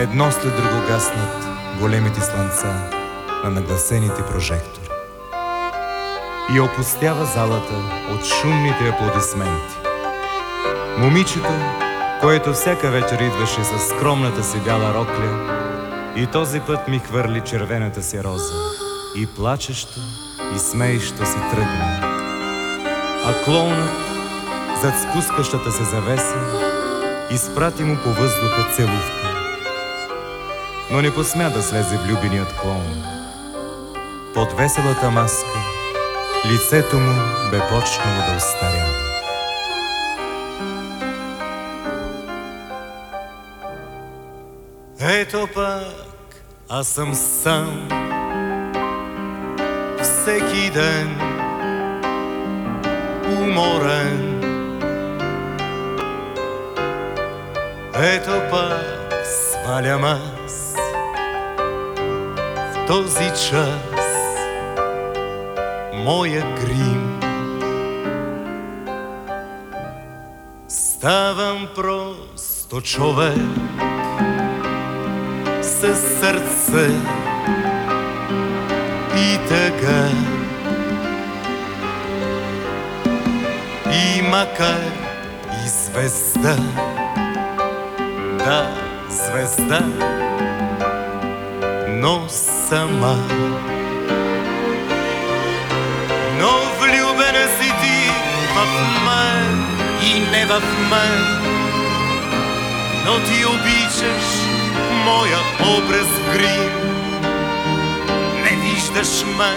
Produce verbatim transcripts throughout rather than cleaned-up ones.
едно след друго гаснат големите слънца на нагласените прожектори и опустява залата от шумните аплодисменти. Момичето, което всяка вечер идваше със скромната си бяла рокля, и този път ми хвърли червената си роза и плачещо и смеещо си тръгна. А клоунът, зад спускащата се завеса, изпрати му по въздуха целувка, но не посмя да слезе влюбеният клоун. Под веселата маска лицето му бе почнало да остарява. Ето пак аз съм сам всеки ден, уморен. Ето пак свалям аз в този час моя грим. Ставам просто човек със сърце и тъга, и макар и звезда, да, звезда, но сама. Но влюбена си ти в мен и не в мен, но ти обичаш моя образ в грим. Не виждаш мен,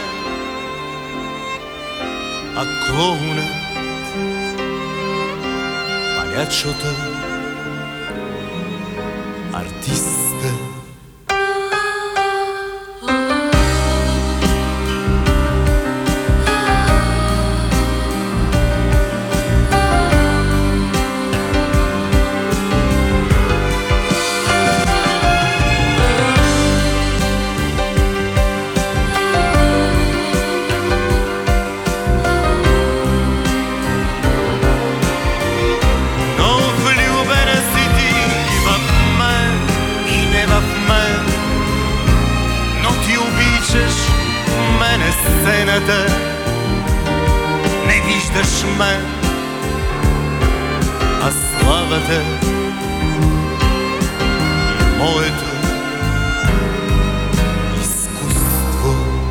а клоунът, палячото, артиста. Мене сцената, не виждаш мен, а славата и моето изкуство.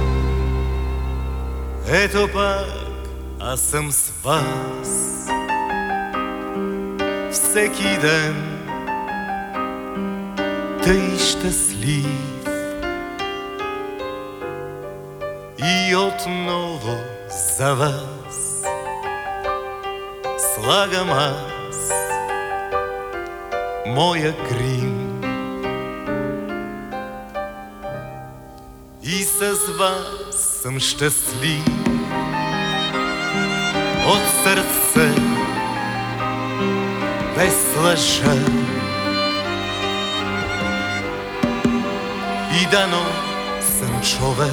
Ето пак аз съм с вас всеки ден, тъй щастлив. И отново за вас слагам аз моя грим и с вас съм щастлив от сърце, без лъжа. И дано съм човек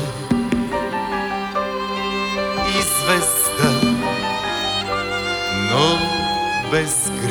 и звезда, но без